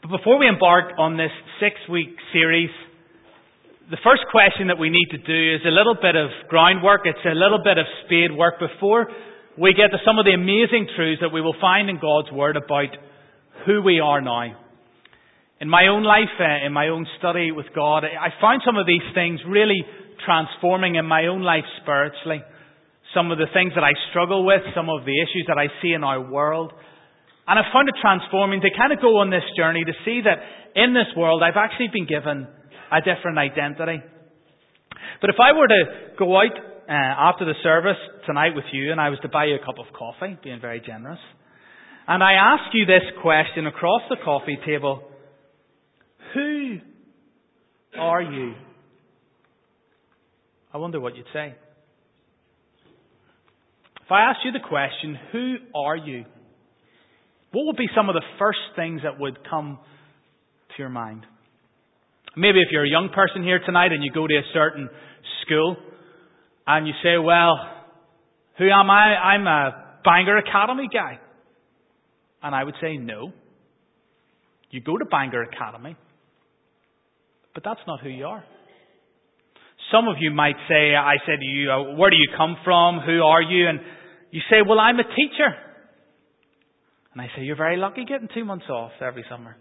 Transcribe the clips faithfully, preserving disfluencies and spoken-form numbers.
But before we embark on this six-week series, the first question that we need to do is a little bit of groundwork. It's a little bit of spade work before we get to some of the amazing truths that we will find in God's Word about who we are now. In my own life, uh, in my own study with God, I found some of these things really transforming in my own life spiritually. Some of the things that I struggle with, some of the issues that I see in our world. And I found it transforming to kind of go on this journey to see that in this world I've actually been given a different identity. But if I were to go out uh, after the service tonight with you and I was to buy you a cup of coffee, being very generous, and I ask you this question across the coffee table, who are you? I wonder what you'd say. If I asked you the question, who are you? What would be some of the first things that would come to your mind? Maybe if you're a young person here tonight and you go to a certain school and you say, well, who am I? I'm a Bangor Academy guy. And I would say, no. You go to Bangor Academy, but that's not who you are. Some of you might say, I said to you, uh, where do you come from? Who are you? And you say, well, I'm a teacher. And I say, you're very lucky getting two months off every summer.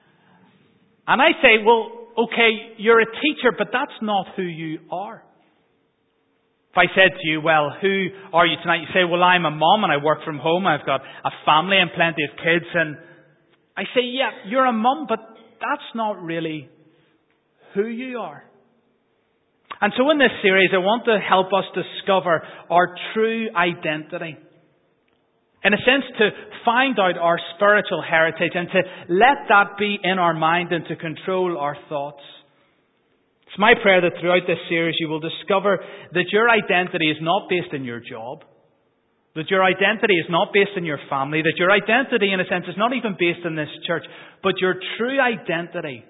And I say, well, okay, you're a teacher, but that's not who you are. If I said to you, well, who are you tonight? You say, well, I'm a mom and I work from home. I've got a family and plenty of kids. And I say, yeah, you're a mom, but that's not really who you are. And so in this series, I want to help us discover our true identity. In a sense, to find out our spiritual heritage and to let that be in our mind and to control our thoughts. It's my prayer that throughout this series you will discover that your identity is not based in your job, that your identity is not based in your family, that your identity, in a sense, is not even based in this church, but your true identity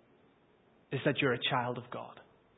is that you're a child of God.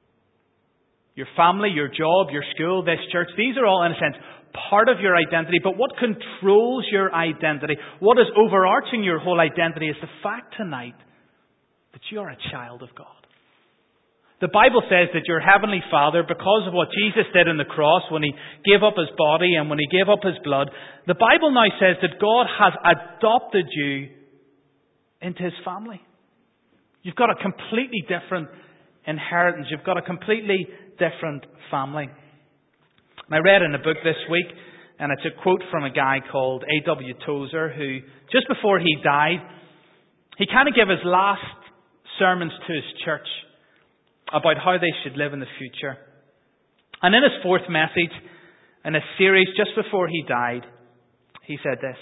Your family, your job, your school, this church, these are all, in a sense, part of your identity. But what controls your identity, what is overarching your whole identity, is the fact tonight that you are a child of God. The Bible says that your Heavenly Father, because of what Jesus did on the cross when He gave up His body and when He gave up His blood, the Bible now says that God has adopted you into His family. You've got a completely different inheritance. You've got a completely different family. And I read in a book this week, and it's a quote from a guy called A W Tozer, who, just before he died, he kind of gave his last sermons to his church about how they should live in the future. And in his fourth message, in a series just before he died, he said this: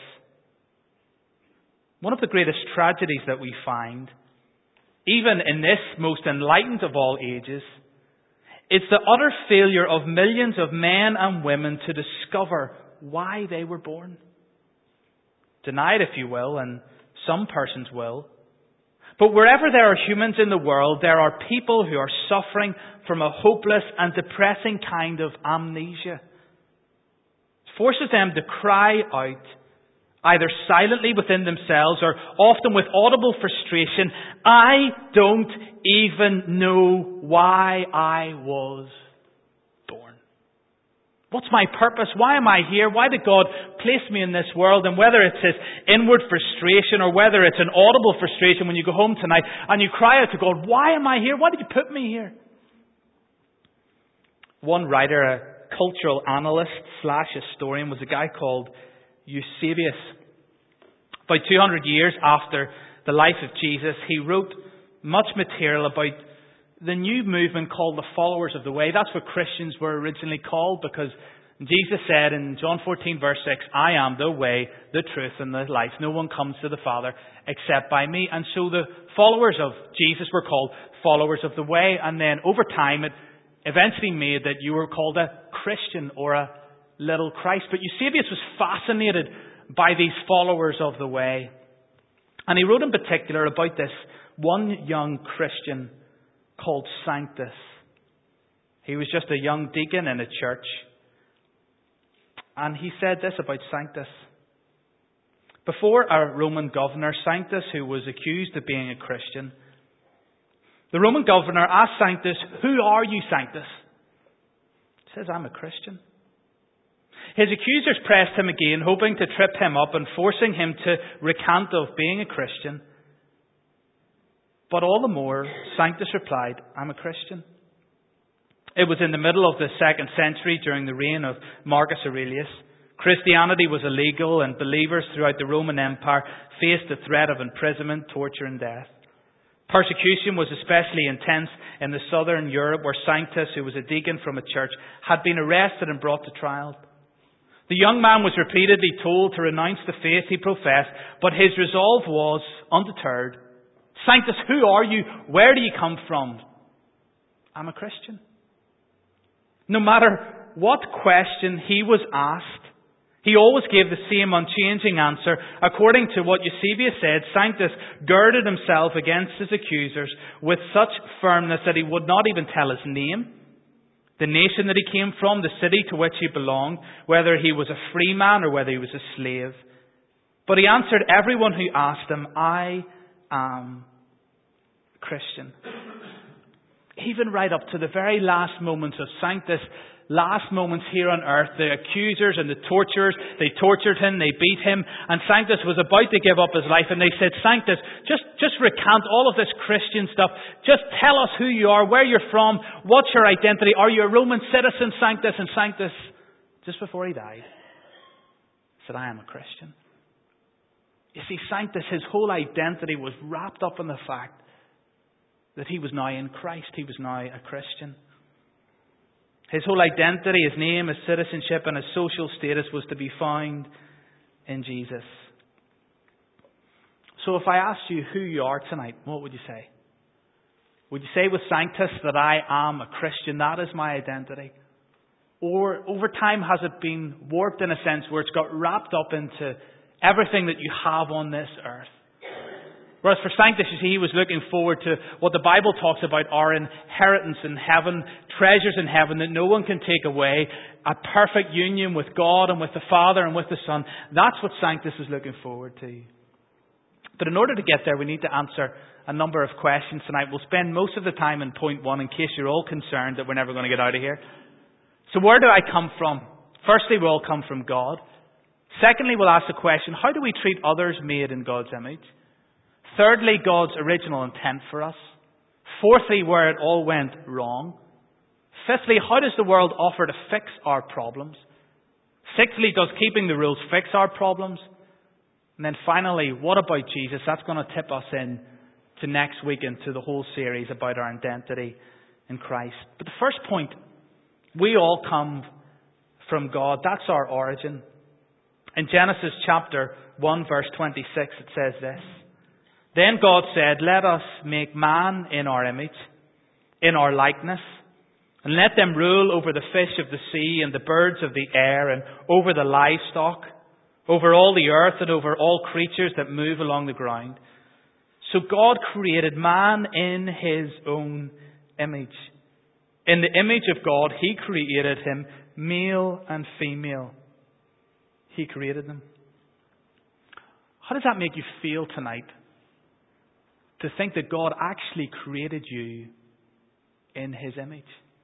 one of the greatest tragedies that we find, even in this most enlightened of all ages, it's the utter failure of millions of men and women to discover why they were born. Denied, if you will, and some persons will. But wherever there are humans in the world, there are people who are suffering from a hopeless and depressing kind of amnesia. It forces them to cry out, either silently within themselves or often with audible frustration, I don't even know why I was born. What's my purpose? Why am I here? Why did God place me in this world? And whether it's this inward frustration or whether it's an audible frustration when you go home tonight and you cry out to God, why am I here? Why did you put me here? One writer, a cultural analyst slash historian, was a guy called Eusebius. About two hundred years after the life of Jesus, he wrote much material about the new movement called the followers of the way. That's what Christians were originally called, because Jesus said in John fourteen verse six, I am the way, the truth and the life. No one comes to the Father except by me. And so the followers of Jesus were called followers of the way. And then over time it eventually made that you were called a Christian or a little Christ. But Eusebius was fascinated by these followers of the way. And he wrote in particular about this one young Christian called Sanctus. He was just a young deacon in a church. And he said this about Sanctus: before a Roman governor, Sanctus, who was accused of being a Christian. The Roman governor asked Sanctus, "Who are you, Sanctus?" He says, "I'm a Christian." His accusers pressed him again, hoping to trip him up and forcing him to recant of being a Christian. But all the more, Sanctus replied, "I'm a Christian." It was in the middle of the second century during the reign of Marcus Aurelius. Christianity was illegal and believers throughout the Roman Empire faced the threat of imprisonment, torture and death. Persecution was especially intense in the southern Europe where Sanctus, who was a deacon from a church, had been arrested and brought to trial. The young man was repeatedly told to renounce the faith he professed, but his resolve was undeterred. "Sanctus, who are you? Where do you come from?" "I'm a Christian." No matter what question he was asked, he always gave the same unchanging answer. According to what Eusebius said, Sanctus girded himself against his accusers with such firmness that he would not even tell his name, the nation that he came from, the city to which he belonged, whether he was a free man or whether he was a slave. But he answered everyone who asked him, "I am Christian." Even right up to the very last moments of Sanctus' last moments here on earth, the accusers and the torturers, they tortured him, they beat him, and Sanctus was about to give up his life, and they said, "Sanctus, just, just recant all of this Christian stuff. Just tell us who you are, where you're from, what's your identity. Are you a Roman citizen, Sanctus?" And Sanctus, just before he died, said, "I am a Christian." You see, Sanctus, his whole identity was wrapped up in the fact that he was now in Christ. He was now a Christian. His whole identity, his name, his citizenship and his social status was to be found in Jesus. So if I asked you who you are tonight, what would you say? Would you say with Sanctus that I am a Christian? That is my identity. Or over time has it been warped in a sense where it's got wrapped up into everything that you have on this earth? Whereas for Sanctus, you see, he was looking forward to what the Bible talks about, our inheritance in heaven, treasures in heaven that no one can take away, a perfect union with God and with the Father and with the Son. That's what Sanctus is looking forward to. But in order to get there, we need to answer a number of questions tonight. We'll spend most of the time in point one in case you're all concerned that we're never going to get out of here. So where do I come from? Firstly, we all come from God. Secondly, we'll ask the question, how do we treat others made in God's image? Thirdly, God's original intent for us. Fourthly, where it all went wrong. Fifthly, how does the world offer to fix our problems? Sixthly, does keeping the rules fix our problems? And then finally, what about Jesus? That's going to tip us in to next week and to the whole series about our identity in Christ. But the first point, we all come from God. That's our origin. In Genesis chapter one, verse twenty-six, it says this. Then God said, "Let us make man in our image, in our likeness, and let them rule over the fish of the sea and the birds of the air and over the livestock, over all the earth and over all creatures that move along the ground." So God created man in His own image. In the image of God, He created him, male and female. He created them. How does that make you feel tonight? To think that God actually created you in His image.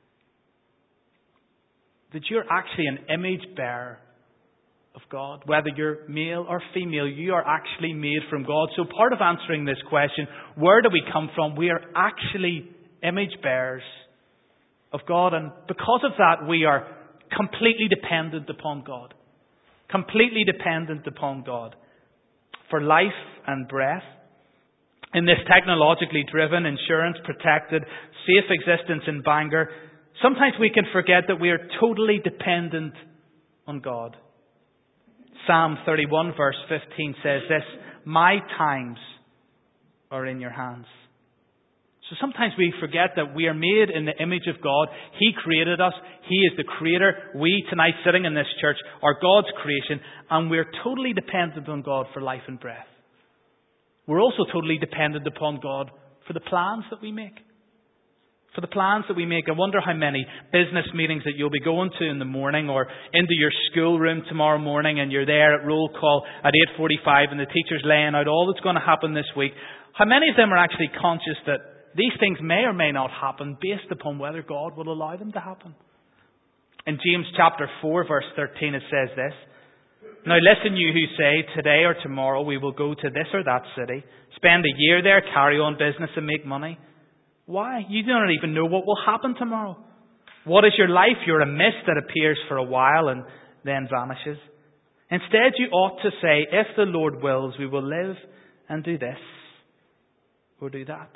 That you're actually an image bearer of God. Whether you're male or female, you are actually made from God. So part of answering this question, where do we come from? We are actually image bearers of God. And because of that, we are completely dependent upon God. Completely dependent upon God. For life and breath. In this technologically driven, insurance protected, safe existence in Bangor, sometimes we can forget that we are totally dependent on God. Psalm thirty-one verse fifteen says this, "My times are in your hands." So sometimes we forget that we are made in the image of God. He created us. He is the creator. We tonight sitting in this church are God's creation, and we're totally dependent on God for life and breath. We're also totally dependent upon God for the plans that we make, For the plans that we make. I wonder how many business meetings that you'll be going to in the morning, or into your schoolroom tomorrow morning, and you're there at roll call at eight forty-five and the teacher's laying out all that's going to happen this week. How many of them are actually conscious that these things may or may not happen based upon whether God will allow them to happen? In James chapter four verse thirteen it says this: "Now listen, you who say, today or tomorrow we will go to this or that city, spend a year there, carry on business and make money. Why? You do not even know what will happen tomorrow. What is your life? You're a mist that appears for a while and then vanishes. Instead, you ought to say, if the Lord wills, we will live and do this or do that."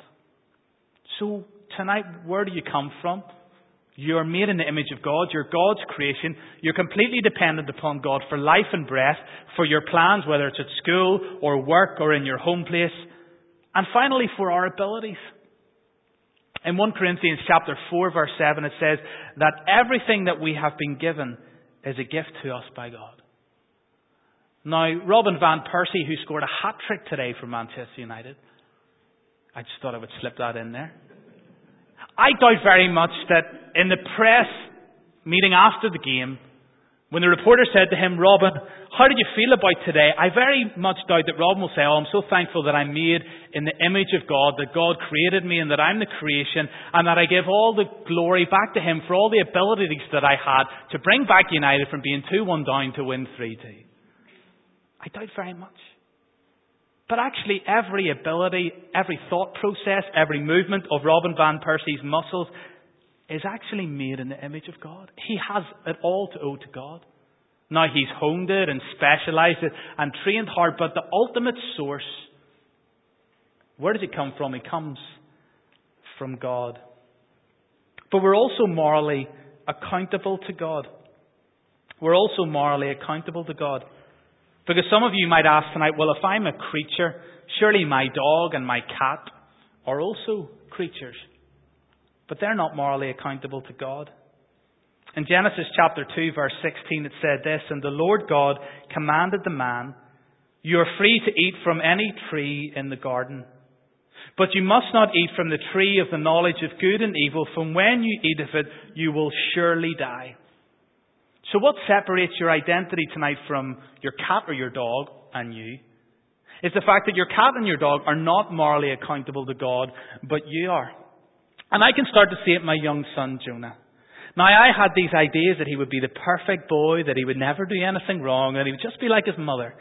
So tonight, where do you come from? You're made in the image of God. You're God's creation. You're completely dependent upon God for life and breath, for your plans, whether it's at school or work or in your home place. And finally, for our abilities. In First Corinthians chapter four verse seven it says that everything that we have been given is a gift to us by God. Now, Robin van Persie, who scored a hat-trick today for Manchester United, I just thought I would slip that in there. I doubt very much that in the press meeting after the game, when the reporter said to him, "Robin, how did you feel about today?" I very much doubt that Robin will say, "Oh, I'm so thankful that I'm made in the image of God, that God created me and that I'm the creation, and that I give all the glory back to Him for all the abilities that I had to bring back United from being two one down to win three two. I doubt very much. But actually every ability, every thought process, every movement of Robin van Persie's muscles is actually made in the image of God. He has it all to owe to God. Now, he's honed it and specialized it and trained hard, but the ultimate source, where does it come from? It comes from God. But we're also morally accountable to God. We're also morally accountable to God. Because some of you might ask tonight, well, if I'm a creature, surely my dog and my cat are also creatures. But they're not morally accountable to God. In Genesis chapter two, verse sixteen, it said this: "And the Lord God commanded the man, 'You are free to eat from any tree in the garden, but you must not eat from the tree of the knowledge of good and evil, for when you eat of it, you will surely die.'" So what separates your identity tonight from your cat or your dog and you is the fact that your cat and your dog are not morally accountable to God, but you are. And I can start to see it in my young son, Jonah. Now, I had these ideas that he would be the perfect boy, that he would never do anything wrong, that he would just be like his mother.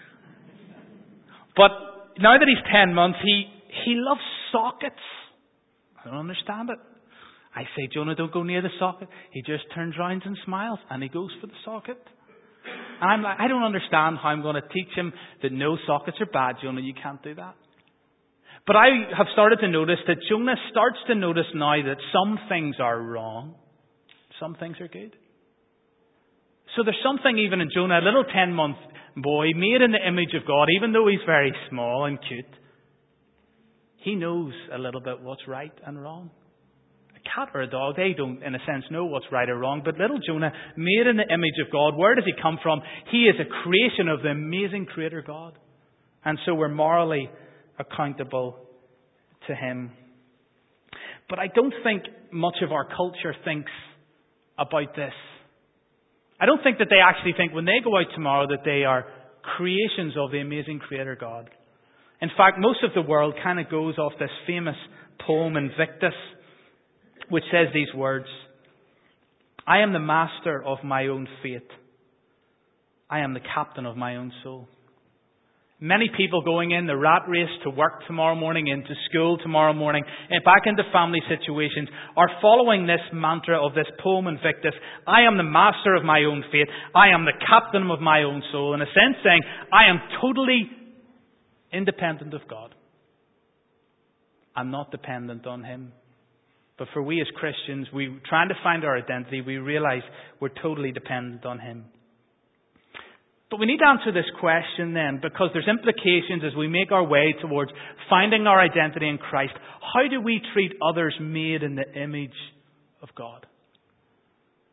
But now that he's ten months, he, he loves sockets. I don't understand it. I say, "Jonah, don't go near the socket." He just turns round and smiles, and he goes for the socket. And I'm like, I don't understand how I'm going to teach him that no, sockets are bad, Jonah, you can't do that. But I have started to notice that Jonah starts to notice now that some things are wrong. Some things are good. So there's something even in Jonah, a little ten-month boy, made in the image of God, even though he's very small and cute. He knows a little bit what's right and wrong. A cat or a dog, they don't, in a sense, know what's right or wrong. But little Jonah, made in the image of God, where does he come from? He is a creation of the amazing Creator God. And so we're morally accountable to Him. But I don't think much of our culture thinks about this. I don't think that they actually think when they go out tomorrow that they are creations of the amazing Creator God. In fact, most of the world kind of goes off this famous poem Invictus, which says these words: "I am the master of my own fate. I am the captain of my own soul." Many people going in the rat race to work tomorrow morning, into school tomorrow morning, and back into family situations are following this mantra of this poem Invictus. I am the master of my own fate. I am the captain of my own soul. In a sense saying, I am totally independent of God. I'm not dependent on Him. But for we as Christians, we trying to find our identity, we realize we're totally dependent on Him. But we need to answer this question then, because there's implications as we make our way towards finding our identity in Christ. How do we treat others made in the image of God?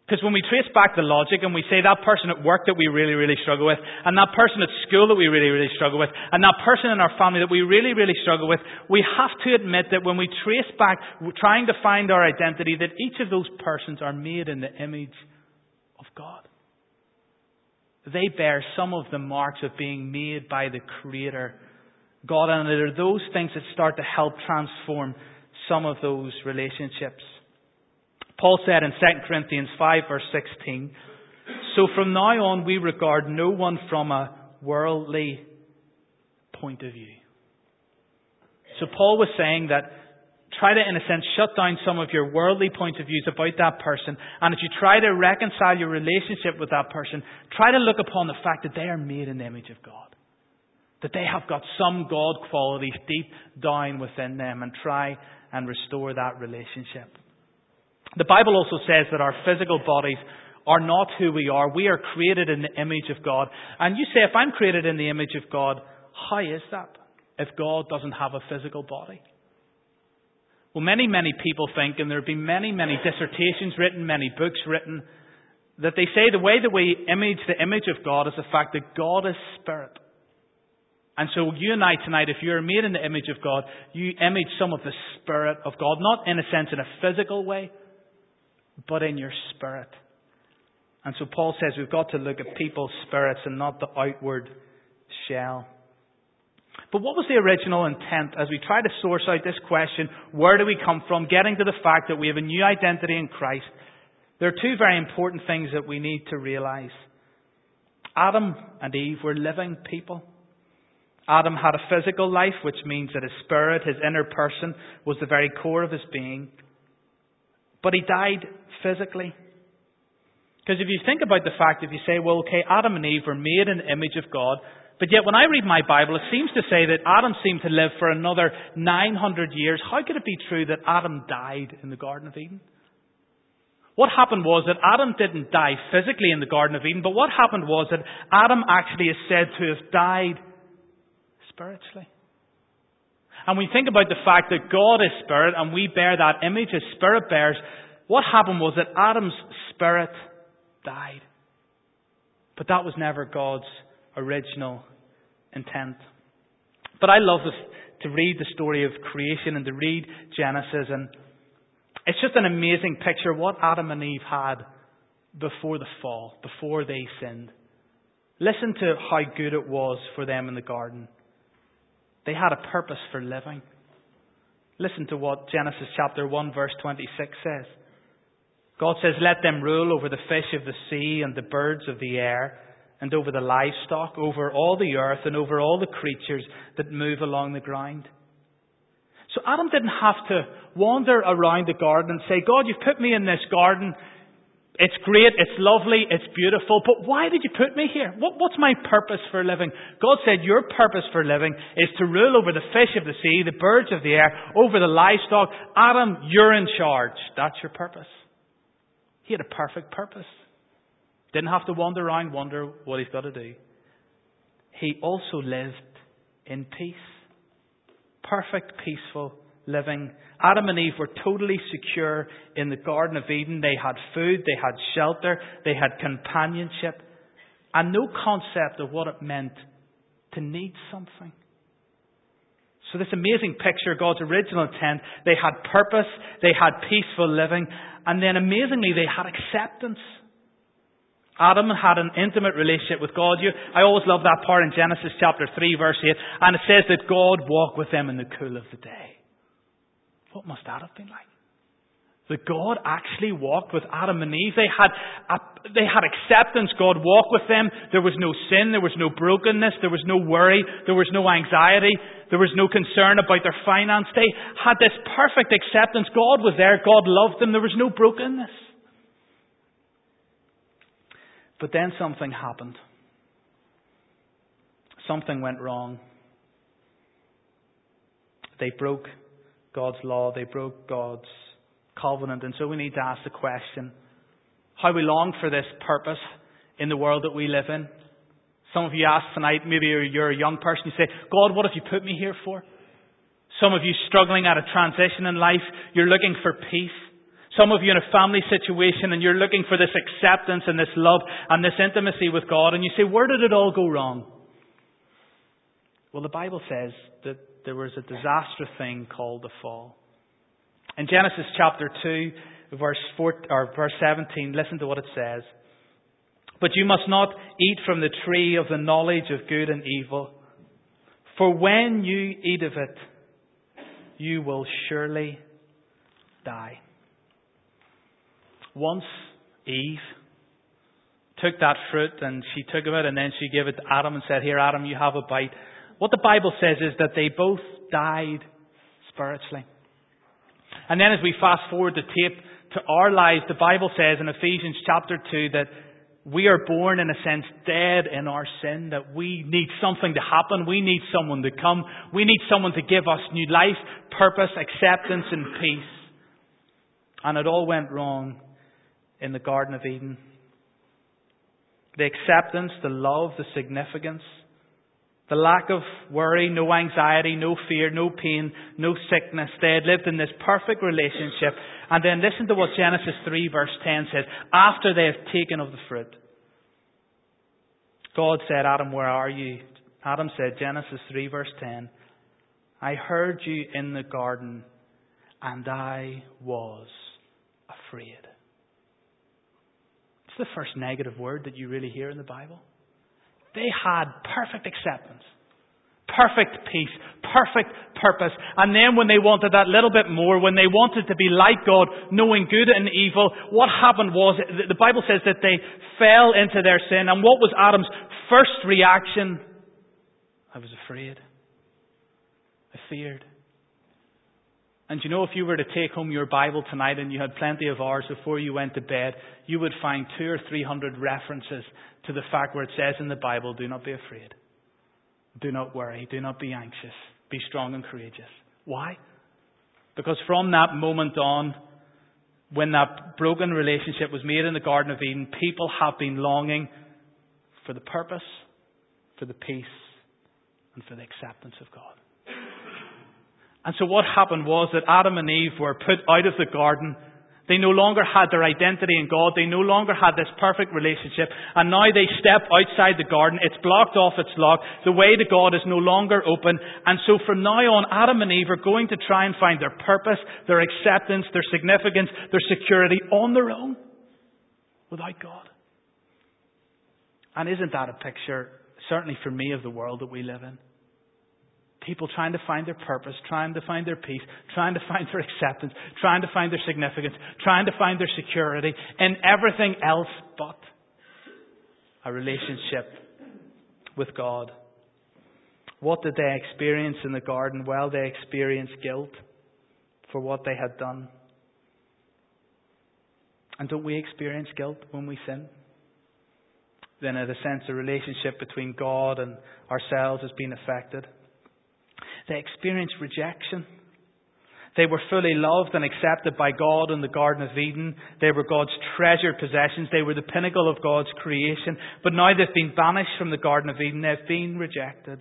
Because when we trace back the logic and we say that person at work that we really, really struggle with, and that person at school that we really, really struggle with, and that person in our family that we really, really struggle with, we have to admit that when we trace back, trying to find our identity, that each of those persons are made in the image of God. They bear some of the marks of being made by the Creator, God, and it are those things that start to help transform some of those relationships. Paul said in Second Corinthians five verse sixteen, "So from now on we regard no one from a worldly point of view." So Paul was saying that try to, in a sense, shut down some of your worldly point of views about that person. And as you try to reconcile your relationship with that person, try to look upon the fact that they are made in the image of God. That they have got some God qualities deep down within them, and try and restore that relationship. The Bible also says that our physical bodies are not who we are. We are created in the image of God. And you say, if I'm created in the image of God, how is that if God doesn't have a physical body? Well, many, many people think, and there have been many, many dissertations written, many books written, that they say the way that we image the image of God is the fact that God is spirit. And so you and I tonight, if you're made in the image of God, you image some of the Spirit of God, not in a sense in a physical way, but in your spirit. And so Paul says we've got to look at people's spirits and not the outward shell. But what was the original intent as we try to source out this question, where do we come from, getting to the fact that we have a new identity in Christ? There are two very important things that we need to realize. Adam and Eve were living people. Adam had a physical life, which means that his spirit, his inner person, was the very core of his being. But he died physically. Because if you think about the fact, if you say, well, okay, Adam and Eve were made in the image of God, but yet when I read my Bible, it seems to say that Adam seemed to live for another nine hundred years. How could it be true that Adam died in the Garden of Eden? What happened was that Adam didn't die physically in the Garden of Eden, but what happened was that Adam actually is said to have died spiritually. And when you think about the fact that God is spirit and we bear that image as spirit bears, what happened was that Adam's spirit died. But that was never God's original intent. But I love this, to read the story of creation and to read Genesis, and it's just an amazing picture of what Adam and Eve had before the fall, before they sinned. Listen to how good it was for them in the garden. They had a purpose for living. Listen to what Genesis chapter one verse twenty-six says. God says, "Let them rule over the fish of the sea and the birds of the air, and over the livestock, over all the earth, and over all the creatures that move along the ground." So Adam didn't have to wander around the garden and say, "God, you've put me in this garden. It's great, it's lovely, it's beautiful, but why did you put me here? What, what's my purpose for living?" God said, your purpose for living is to rule over the fish of the sea, the birds of the air, over the livestock. Adam, you're in charge. That's your purpose. He had a perfect purpose. Didn't have to wander around, wonder what he's got to do. He also lived in peace. Perfect, peaceful living. Adam and Eve were totally secure in the Garden of Eden. They had food, they had shelter, they had companionship, and no concept of what it meant to need something. So this amazing picture, God's original intent, they had purpose, they had peaceful living, and then amazingly they had acceptance. Adam had an intimate relationship with God. You, I always love that part in Genesis chapter three verse eight, and it says that God walked with them in the cool of the day. What must that have been like? That God actually walked with Adam and Eve. They had a, they had acceptance. God walked with them. There was no sin. There was no brokenness. There was no worry. There was no anxiety. There was no concern about their finance. They had this perfect acceptance. God was there. God loved them. There was no brokenness. But then something happened. Something went wrong. They broke God's law. They broke God's covenant. And so we need to ask the question, how we long for this purpose in the world that we live in. Some of you ask tonight, maybe you're, you're a young person, you say, God, what have you put me here for? Some of you struggling at a transition in life, you're looking for peace. Some of you in a family situation and you're looking for this acceptance and this love and this intimacy with God, and you say, where did it all go wrong? Well, the Bible says that there was a disastrous thing called the fall. In Genesis chapter two, verse four, or verse seventeen, listen to what it says. But you must not eat from the tree of the knowledge of good and evil, for when you eat of it, you will surely die. Once Eve took that fruit and she took of it and then she gave it to Adam and said, here Adam, you have a bite. What the Bible says is that they both died spiritually. And then as we fast forward the tape to our lives, the Bible says in Ephesians chapter two that we are born in a sense dead in our sin, that we need something to happen. We need someone to come. We need someone to give us new life, purpose, acceptance and peace. And it all went wrong in the Garden of Eden. The acceptance, the love, the significance, the lack of worry, no anxiety, no fear, no pain, no sickness. They had lived in this perfect relationship. And then listen to what Genesis three verse ten says. After they have taken of the fruit, God said, Adam, where are you? Adam said, Genesis three verse ten, I heard you in the garden and I was afraid. It's the first negative word that you really hear in the Bible. They had perfect acceptance, perfect peace, perfect purpose. And then when they wanted that little bit more, when they wanted to be like God, knowing good and evil, what happened was, the Bible says that they fell into their sin. And what was Adam's first reaction? I was afraid. I feared. And you know, if you were to take home your Bible tonight and you had plenty of hours before you went to bed, you would find two or three hundred references to the fact where it says in the Bible, do not be afraid. Do not worry. Do not be anxious. Be strong and courageous. Why? Because from that moment on, when that broken relationship was made in the Garden of Eden, people have been longing for the purpose, for the peace, and for the acceptance of God. And so what happened was that Adam and Eve were put out of the garden. They no longer had their identity in God. They no longer had this perfect relationship. And now they step outside the garden. It's blocked off, it's locked. The way to God is no longer open. And so from now on, Adam and Eve are going to try and find their purpose, their acceptance, their significance, their security on their own, without God. And isn't that a picture, certainly for me, of the world that we live in? People trying to find their purpose, trying to find their peace, trying to find their acceptance, trying to find their significance, trying to find their security in everything else but a relationship with God. What did they experience in the garden? Well, they experienced guilt for what they had done. And don't we experience guilt when we sin? Then in a sense, the relationship between God and ourselves has been affected. They experienced rejection. They were fully loved and accepted by God in the Garden of Eden. They were God's treasured possessions. They were the pinnacle of God's creation. But now they've been banished from the Garden of Eden. They've been rejected.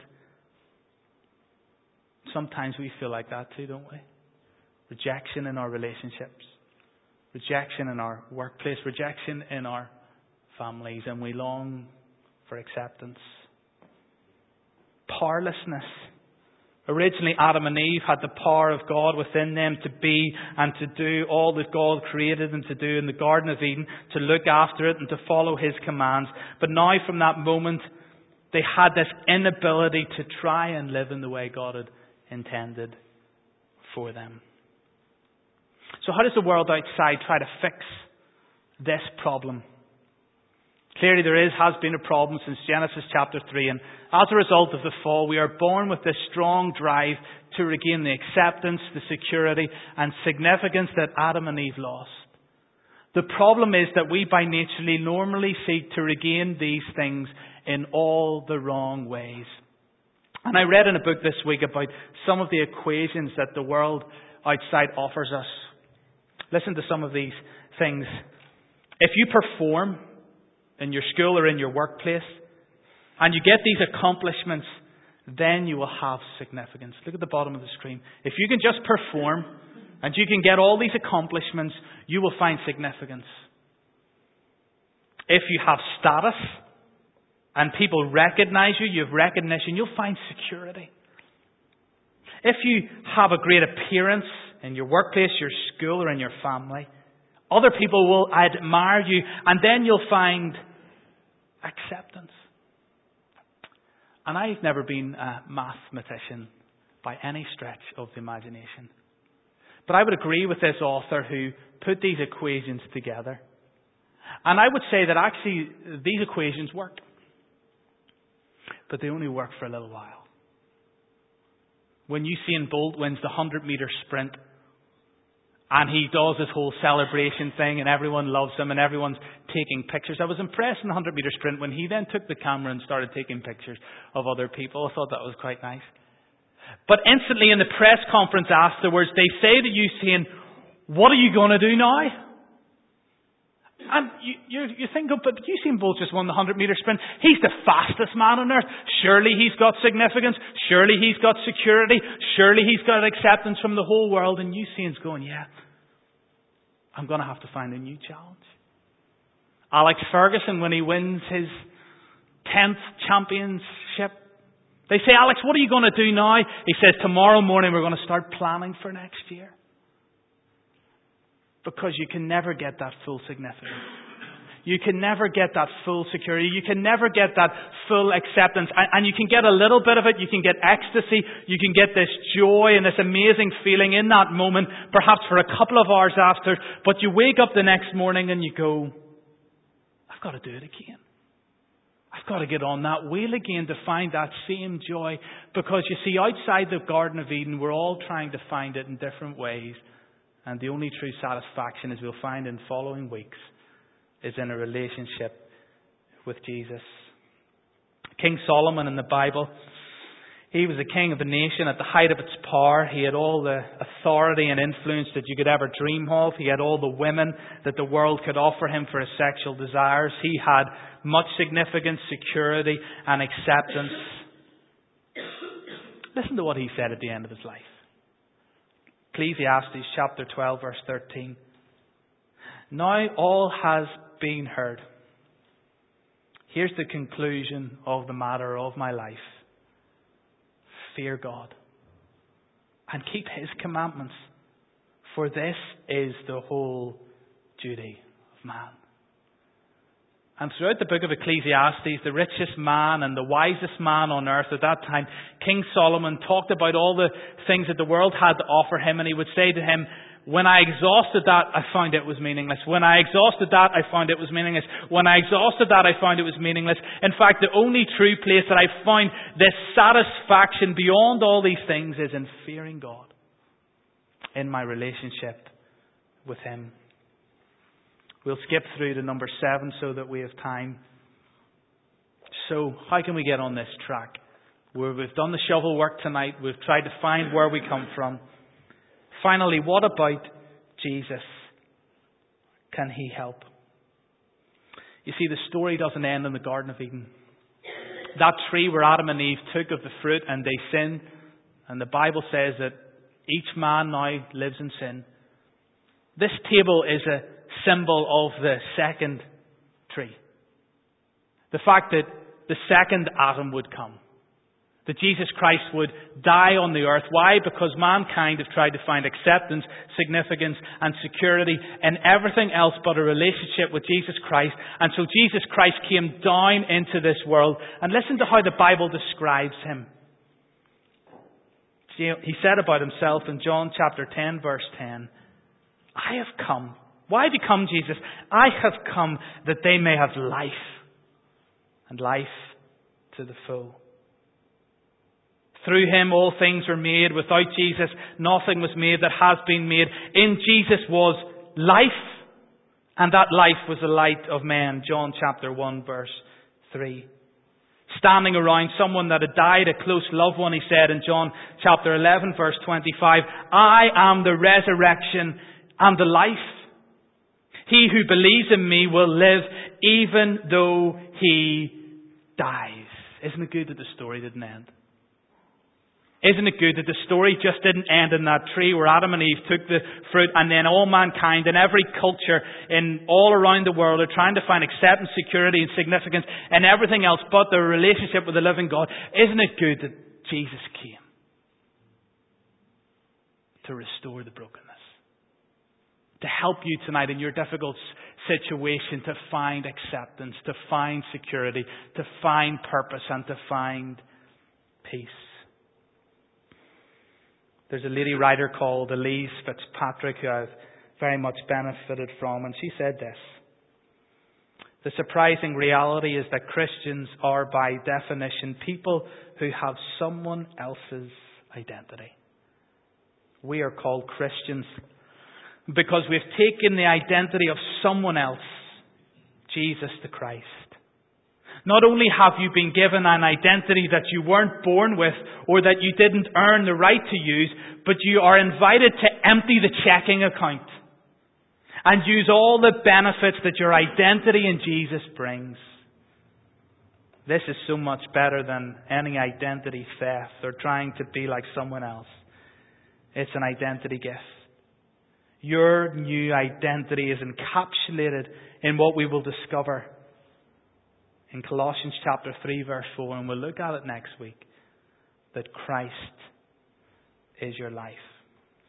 Sometimes we feel like that too, don't we? Rejection in our relationships. Rejection in our workplace. Rejection in our families. And we long for acceptance. Powerlessness. Originally, Adam and Eve had the power of God within them to be and to do all that God created them to do in the Garden of Eden, to look after it and to follow His commands. But now, from that moment, they had this inability to try and live in the way God had intended for them. So how does the world outside try to fix this problem? Clearly there is, has been a problem since Genesis chapter three, and as a result of the fall, we are born with this strong drive to regain the acceptance, the security and significance that Adam and Eve lost. The problem is that we by nature normally seek to regain these things in all the wrong ways. And I read in a book this week about some of the equations that the world outside offers us. Listen to some of these things. If you perform in your school or in your workplace, and you get these accomplishments, then you will have significance. Look at the bottom of the screen. If you can just perform, and you can get all these accomplishments, you will find significance. If you have status and people recognize you, you have recognition, you'll find security. If you have a great appearance in your workplace, your school, or in your family, other people will admire you, and then you'll find acceptance. And I've never been a mathematician by any stretch of the imagination. But I would agree with this author who put these equations together. And I would say that actually these equations work. But they only work for a little while. When Usain Bolt wins the hundred metre sprint, and he does this whole celebration thing, and everyone loves him, and everyone's taking pictures. I was impressed in the hundred metre sprint when he then took the camera and started taking pictures of other people. I thought that was quite nice. But instantly in the press conference afterwards, they say to Usain, "What are you going to do now?" And you, you, you think, but Usain Bolt just won the hundred metre sprint. He's the fastest man on earth. Surely he's got significance. Surely he's got security. Surely he's got acceptance from the whole world. And Usain's going, yeah, I'm going to have to find a new challenge. Alex Ferguson, when he wins his tenth championship, they say, "Alex, what are you going to do now?" He says, "Tomorrow morning we're going to start planning for next year." Because you can never get that full significance. You can never get that full security. You can never get that full acceptance. And, and you can get a little bit of it. You can get ecstasy. You can get this joy and this amazing feeling in that moment, perhaps for a couple of hours after. But you wake up the next morning and you go, "I've got to do it again. I've got to get on that wheel again to find that same joy." Because you see, outside the Garden of Eden, we're all trying to find it in different ways. And the only true satisfaction, as we'll find in following weeks, is in a relationship with Jesus. King Solomon in the Bible, he was the king of a nation at the height of its power. He had all the authority and influence that you could ever dream of. He had all the women that the world could offer him for his sexual desires. He had much significance, security, and acceptance. Listen to what he said at the end of his life. Ecclesiastes chapter twelve, verse thirteen. "Now all has been heard. Here's the conclusion of the matter of my life. Fear God and keep His commandments, for this is the whole duty of man." And throughout the book of Ecclesiastes, the richest man and the wisest man on earth at that time, King Solomon, talked about all the things that the world had to offer him. And he would say to him, "When I exhausted that, I found it was meaningless. When I exhausted that, I found it was meaningless. When I exhausted that, I found it was meaningless. In fact, the only true place that I found this satisfaction beyond all these things is in fearing God, in my relationship with Him." We'll skip through to number seven so that we have time. So, how can we get on this track? Where we've done the shovel work tonight. We've tried to find where we come from. Finally, what about Jesus? Can He help? You see, the story doesn't end in the Garden of Eden. That tree where Adam and Eve took of the fruit and they sinned, and the Bible says that each man now lives in sin. This table is a symbol of the second tree. The fact that the second Adam would come. That Jesus Christ would die on the earth. Why? Because mankind have tried to find acceptance, significance and security in everything else but a relationship with Jesus Christ. And so Jesus Christ came down into this world. And listen to how the Bible describes Him. He said about Himself in John chapter ten, verse ten, "I have come." Why have you come, Jesus? "I have come that they may have life, and life to the full." Through Him all things were made. Without Jesus nothing was made that has been made. In Jesus was life, and that life was the light of men. John chapter one, verse three. Standing around someone that had died, a close loved one, He said in John chapter eleven, verse twenty-five, "I am the resurrection and the life. He who believes in me will live even though he dies." Isn't it good that the story didn't end? Isn't it good that the story just didn't end in that tree where Adam and Eve took the fruit and then all mankind and every culture in all around the world are trying to find acceptance, security and significance and everything else but their relationship with the living God? Isn't it good that Jesus came to restore the brokenness? To help you tonight in your difficult situation to find acceptance, to find security, to find purpose and to find peace. There's a lady writer called Elise Fitzpatrick who I've very much benefited from, and she said this: the surprising reality is that Christians are by definition people who have someone else's identity. We are called Christians because we've taken the identity of someone else, Jesus the Christ. Not only have you been given an identity that you weren't born with or that you didn't earn the right to use, but you are invited to empty the checking account and use all the benefits that your identity in Jesus brings. This is so much better than any identity theft or trying to be like someone else. It's an identity gift. Your new identity is encapsulated in what we will discover in Colossians chapter three verse four, and we'll look at it next week, that Christ is your life.